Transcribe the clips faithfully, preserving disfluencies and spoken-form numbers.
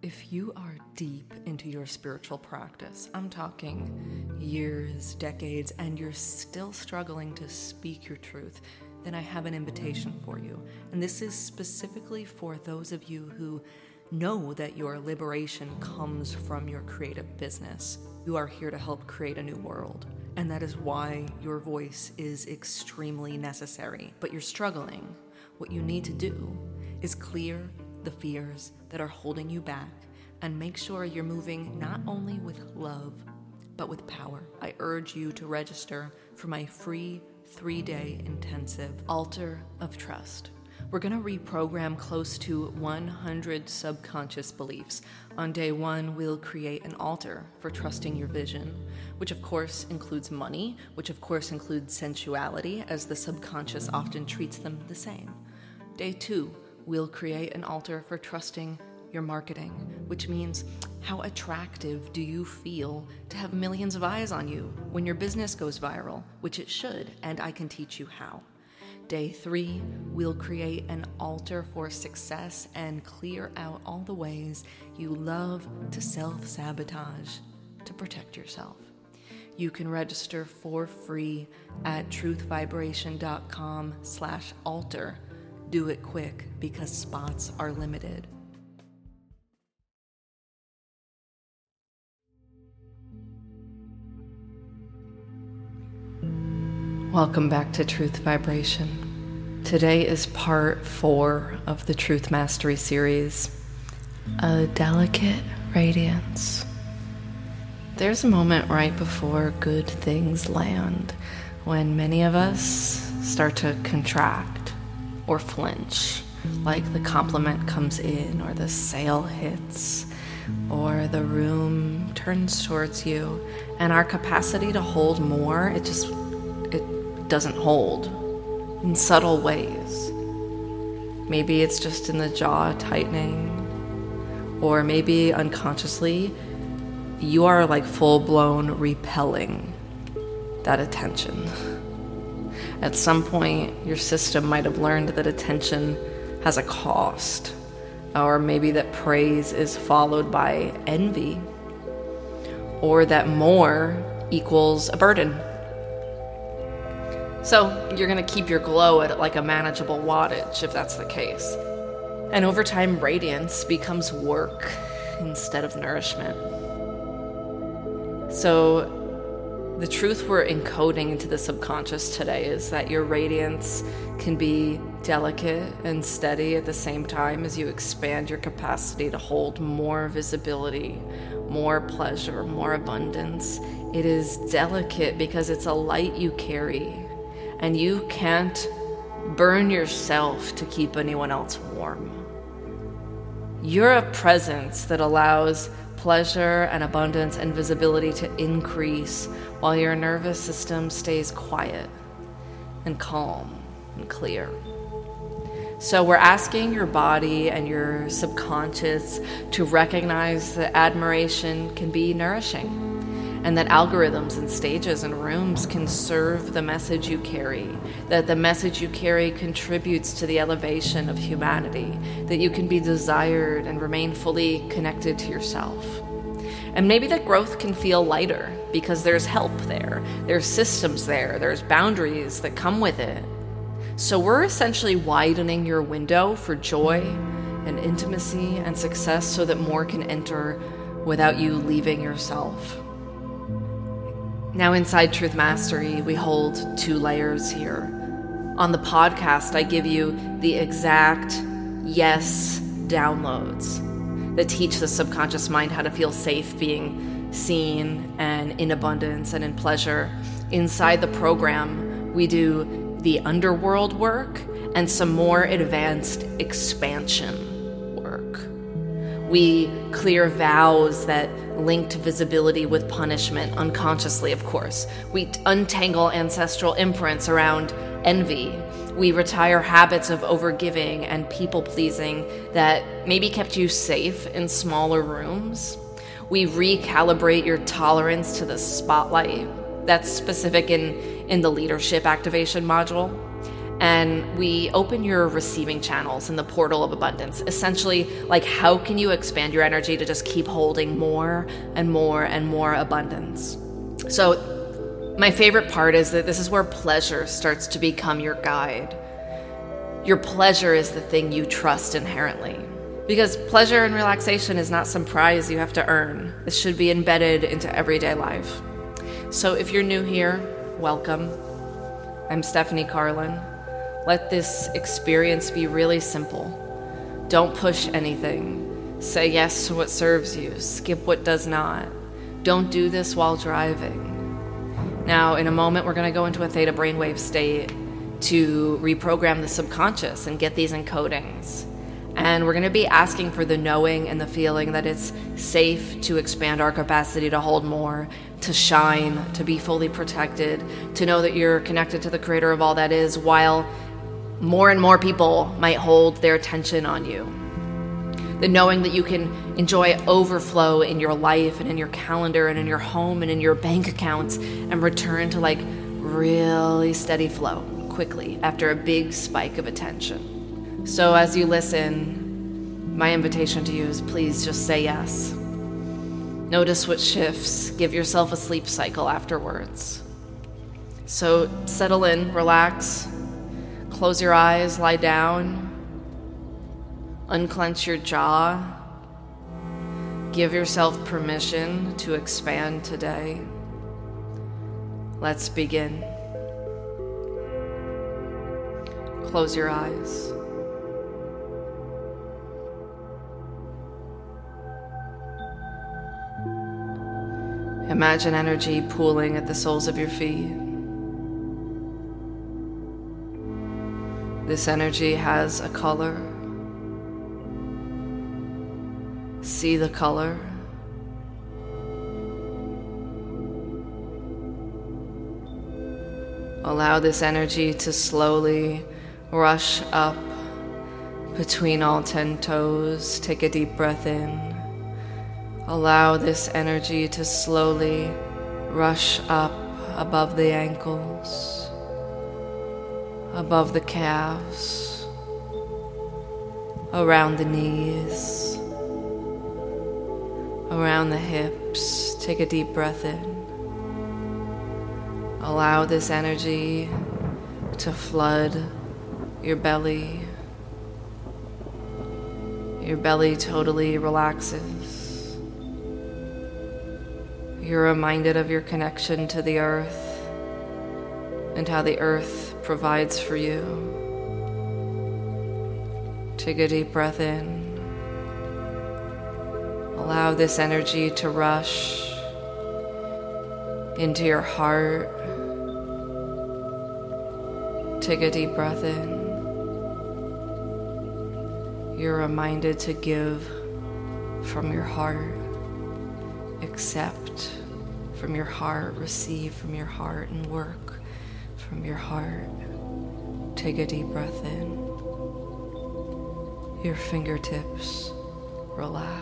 If you are deep into your spiritual practice, I'm talking years, decades, and you're still struggling to speak your truth, then I have an invitation for you. And this is specifically for those of you who know that your liberation comes from your creative business. You are here to help create a new world. And that is why your voice is extremely necessary. But you're struggling. What you need to do is clear the fears that are holding you back and make sure you're moving not only with love, but with power. I urge you to register for my free three-day intensive Altar of Trust. We're going to reprogram close to one hundred subconscious beliefs. On day one, we'll create an altar for trusting your vision, which of course includes money, which of course includes sensuality, as the subconscious often treats them the same. Day two, we'll create an altar for trusting your marketing, which means how attractive do you feel to have millions of eyes on you when your business goes viral, which it should, and I can teach you how. Day three, we'll create an altar for success and clear out all the ways you love to self-sabotage to protect yourself. You can register for free at truthvibration.com slash altar. Do it quick because spots are limited. Welcome back to Truth Vibration. Today is part four of the Truth Mastery series, A Delicate Radiance. There's a moment right before good things land when many of us start to contract or flinch, like the compliment comes in or the sale hits or the room turns towards you, and our capacity to hold more, it just it doesn't hold in subtle ways. Maybe it's just in the jaw tightening, or maybe unconsciously you are like full-blown repelling that attention. At some point, your system might have learned that attention has a cost, or maybe that praise is followed by envy, or that more equals a burden. So you're going to keep your glow at like a manageable wattage if that's the case. And over time, radiance becomes work instead of nourishment. So the truth we're encoding into the subconscious today is that your radiance can be delicate and steady at the same time as you expand your capacity to hold more visibility, more pleasure, more abundance. It is delicate because it's a light you carry, and you can't burn yourself to keep anyone else warm. You're a presence that allows pleasure and abundance and visibility to increase while your nervous system stays quiet and calm and clear. So we're asking your body and your subconscious to recognize that admiration can be nourishing, and that algorithms and stages and rooms can serve the message you carry, that the message you carry contributes to the elevation of humanity, that you can be desired and remain fully connected to yourself. And maybe that growth can feel lighter because there's help there, there's systems there, there's boundaries that come with it. So we're essentially widening your window for joy and intimacy and success so that more can enter without you leaving yourself. Now, inside Truth Mastery, we hold two layers here. On the podcast, I give you the exact yes downloads that teach the subconscious mind how to feel safe being seen and in abundance and in pleasure. Inside the program, we do the underworld work and some more advanced expansion work. We clear vows that link to visibility with punishment, unconsciously, of course. We untangle ancestral imprints around envy. We retire habits of overgiving and people-pleasing that maybe kept you safe in smaller rooms. We recalibrate your tolerance to the spotlight. That's specific in, in the leadership activation module. and we open your receiving channels in the portal of abundance. Essentially, like, how can you expand your energy to just keep holding more and more and more abundance? So my favorite part is that this is where pleasure starts to become your guide. Your pleasure is the thing you trust inherently. Because pleasure and relaxation is not some prize you have to earn. This should be embedded into everyday life. So if you're new here, welcome. I'm Stephanie Carlin. Let this experience be really simple. Don't push anything. Say yes to what serves you. Skip what does not. Don't do this while driving. Now, in a moment, we're going to go into a theta brainwave state to reprogram the subconscious and get these encodings. And we're going to be asking for the knowing and the feeling that it's safe to expand our capacity to hold more, to shine, to be fully protected, to know that you're connected to the creator of all that is, while more and more people might hold their attention on you. The knowing that you can enjoy overflow in your life and in your calendar and in your home and in your bank accounts and return to like really steady flow quickly after a big spike of attention. So as you listen, my invitation to you is please just say yes. Notice what shifts. Give yourself a sleep cycle afterwards. So settle in, relax, close your eyes, lie down, unclench your jaw. Give yourself permission to expand today. Let's begin. Close your eyes. Imagine energy pooling at the soles of your feet. This energy has a color. See the color. Allow this energy to slowly rush up between all ten toes. Take a deep breath in. Allow this energy to slowly rush up above the ankles, above the calves, around the knees, around the hips. Take a deep breath in. Allow this energy to flood your belly. Your belly totally relaxes. You're reminded of your connection to the earth and how the earth provides for you. Take a deep breath in. Allow this energy to rush into your heart. Take a deep breath in. You're reminded to give from your heart, accept from your heart, receive from your heart, and work from your heart. Take a deep breath in. Your fingertips relax.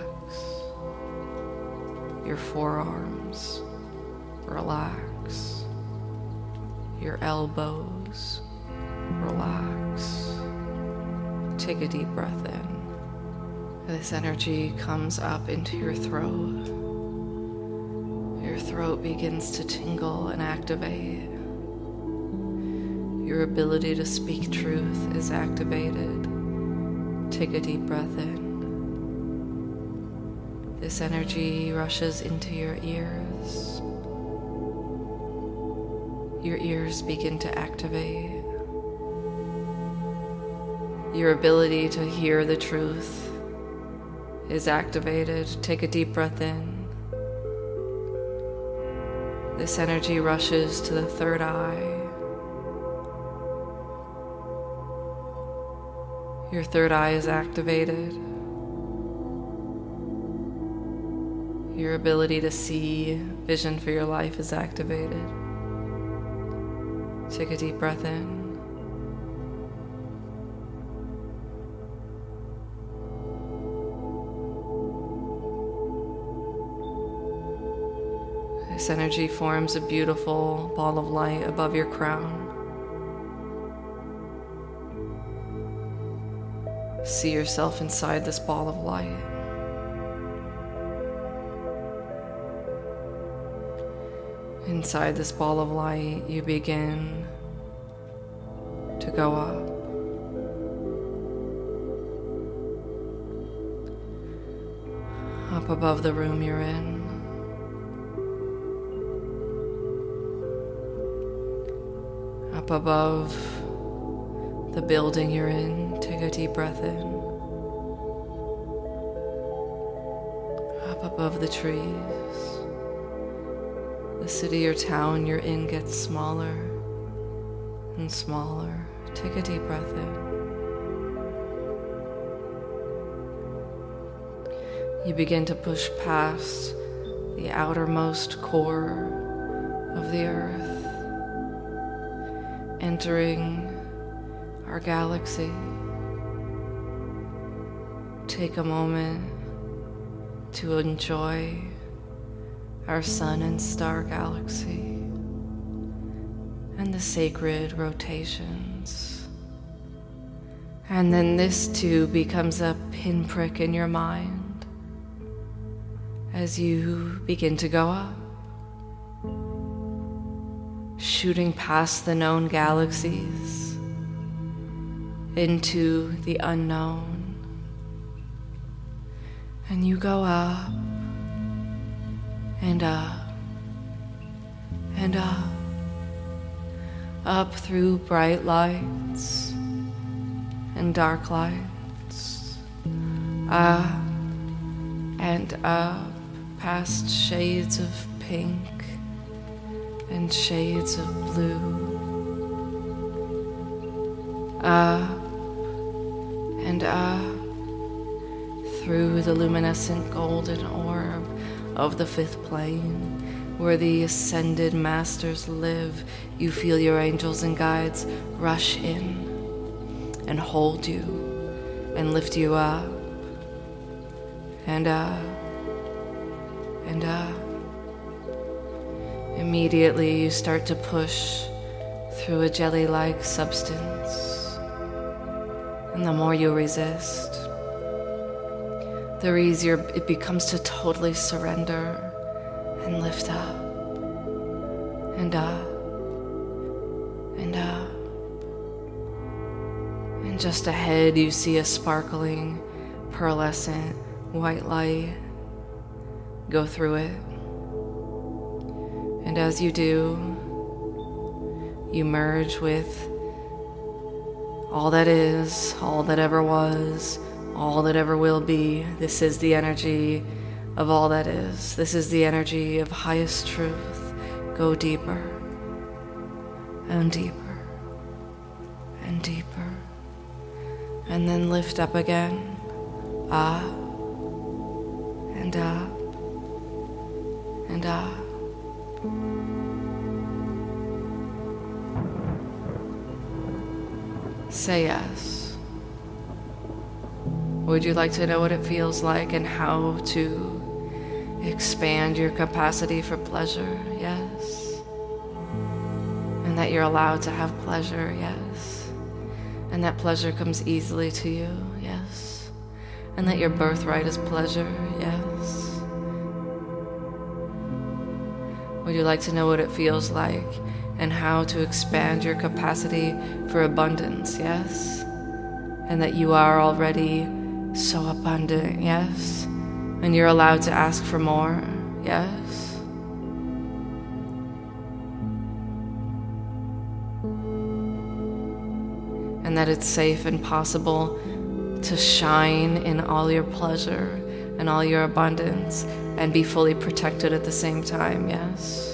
Your forearms relax. Your elbows relax. Take a deep breath in. This energy comes up into your throat. Your throat begins to tingle and activate. Your ability to speak truth is activated. Take a deep breath in. This energy rushes into your ears. Your ears begin to activate. Your ability to hear the truth is activated. Take a deep breath in. This energy rushes to the third eye. Your third eye is activated. Your ability to see vision for your life is activated. Take a deep breath in. This energy forms a beautiful ball of light above your crown. see yourself inside this ball of light. Inside this ball of light, you begin to go up. Up above the room you're in. Up above the building you're in. Take a deep breath in. Up above the trees. The city or town you're in gets smaller and smaller. Take a deep breath in. You begin to push past the outermost core of the earth, entering our galaxy. Take a moment to enjoy our sun and star galaxy and the sacred rotations. And then this too becomes a pinprick in your mind as you begin to go up, shooting past the known galaxies into the unknown. And you go up and up and up, up through bright lights and dark lights, up and up past shades of pink and shades of blue, up and up through the luminescent golden orb of the fifth plane, where the ascended masters live. You feel your angels and guides rush in and hold you and lift you up and up and up. Immediately you start to push through a jelly-like substance, and the more you resist, the easier it becomes to totally surrender and lift up and up and up. And just ahead you see a sparkling, pearlescent white light go through it. And as you do, you merge with all that is, all that ever was, all that ever will be. This is the energy of all that is. This is the energy of highest truth. Go deeper and deeper and deeper. And then lift up again. Up and up and up. Say yes. Would you like to know what it feels like and how to expand your capacity for pleasure? Yes. And that you're allowed to have pleasure? Yes. And that pleasure comes easily to you? Yes. And that your birthright is pleasure? Yes. Would you like to know what it feels like and how to expand your capacity for abundance? Yes. And that you are already so abundant? Yes. And you're allowed to ask for more? Yes. And that it's safe and possible to shine in all your pleasure and all your abundance and be fully protected at the same time? Yes.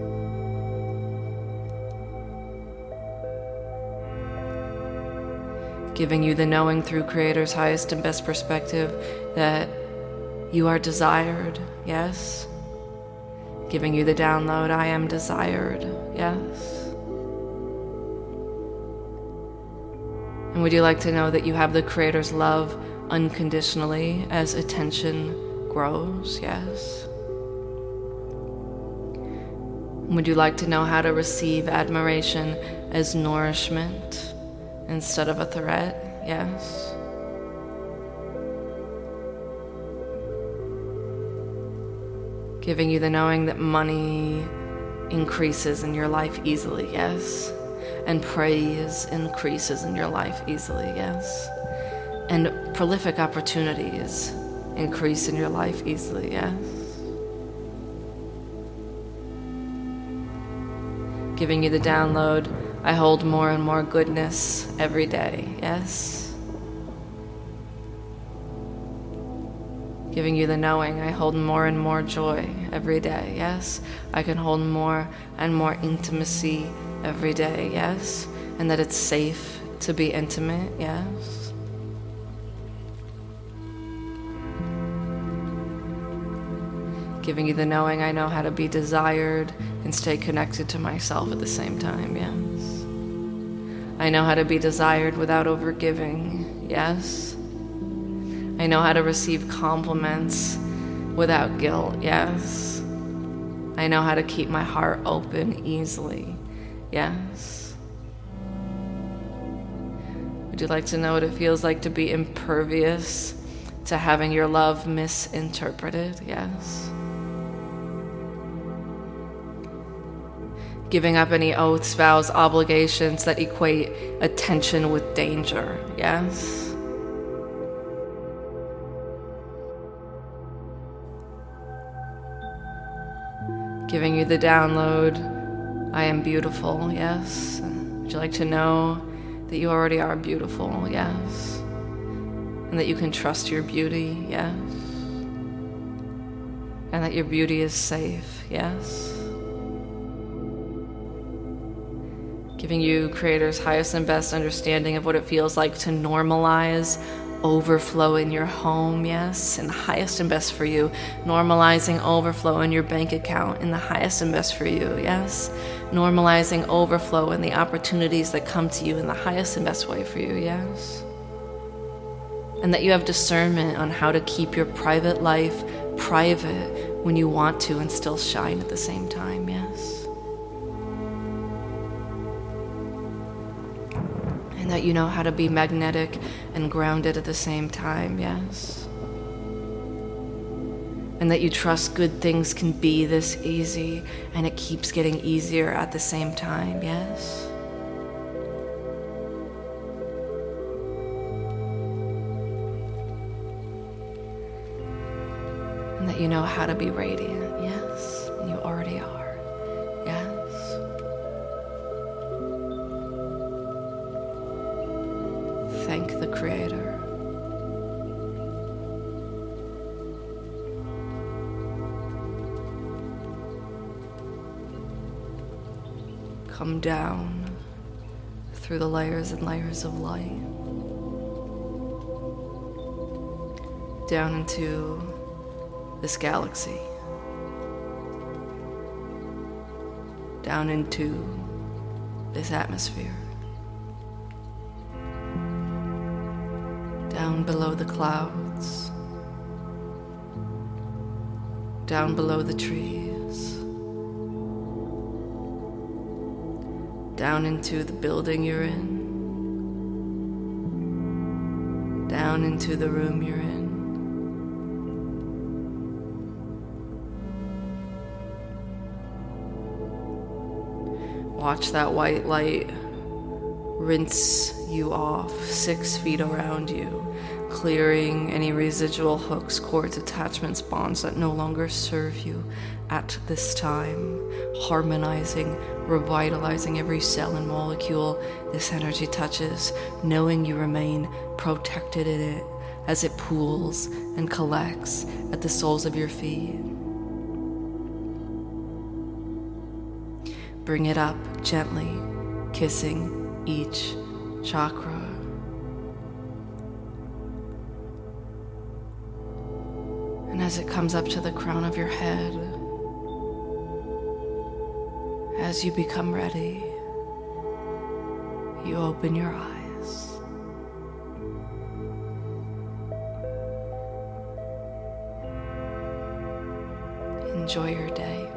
Giving you the knowing through Creator's highest and best perspective that you are desired? Yes. Giving you the download, I am desired? Yes. And would you like to know that you have the Creator's love unconditionally as attention grows? Yes. And would you like to know how to receive admiration as nourishment instead of a threat? Yes. Giving you the knowing that money increases in your life easily, yes. And praise increases in your life easily, yes. And prolific opportunities increase in your life easily, yes. Giving you the download, I hold more and more goodness every day, yes. Giving you the knowing, I hold more and more joy every day, yes. I can hold more and more intimacy every day, yes. And that it's safe to be intimate, yes. Giving you the knowing, I know how to be desired and stay connected to myself at the same time, yes. I know how to be desired without overgiving, yes. I know how to receive compliments without guilt, yes. I know how to keep my heart open easily, yes. Would you like to know what it feels like to be impervious to having your love misinterpreted? Yes. Giving up any oaths, vows, obligations that equate attention with danger, yes. Giving you the download, I am beautiful, yes. Would you like to know that you already are beautiful, yes. And that you can trust your beauty, yes. And that your beauty is safe, yes. Giving you Creator's highest and best understanding of what it feels like to normalize overflow in your home, yes, and the highest and best for you. Normalizing overflow in your bank account in the highest and best for you, yes. Normalizing overflow in the opportunities that come to you in the highest and best way for you, yes. And that you have discernment on how to keep your private life private when you want to and still shine at the same time, yes. And that you know how to be magnetic and grounded at the same time, yes. And that you trust good things can be this easy and it keeps getting easier at the same time, yes. And that you know how to be radiant, yes. And you already are, yes. Thank the Creator. Come down through the layers and layers of light, down into this galaxy, down into this atmosphere, down below the clouds, down below the trees, down into the building you're in, down into the room you're in. Watch that white light rinse you off six feet around you, clearing any residual hooks, cords, attachments, bonds that no longer serve you at this time, harmonizing, revitalizing every cell and molecule this energy touches, knowing you remain protected in it as it pools and collects at the soles of your feet. Bring it up gently, kissing each chakra. And as it comes up to the crown of your head, as you become ready, you open your eyes. Enjoy your day.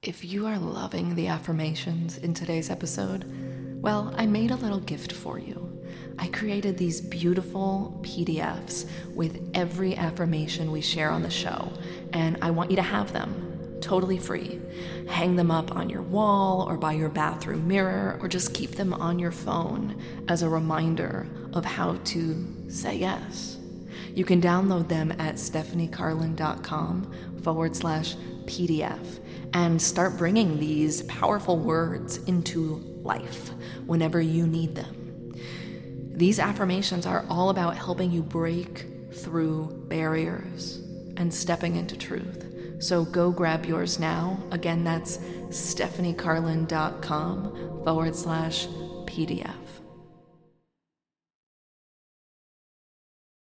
If you are loving the affirmations in today's episode, well, I made a little gift for you. I created these beautiful P D Fs with every affirmation we share on the show, and I want you to have them, totally free. Hang them up on your wall or by your bathroom mirror, or just keep them on your phone as a reminder of how to say yes. You can download them at stephaniecarlin.com forward slash PDF and start bringing these powerful words into life whenever you need them. These affirmations are all about helping you break through barriers and stepping into truth. So go grab yours now. Again, that's stephaniecarlin.com forward slash PDF.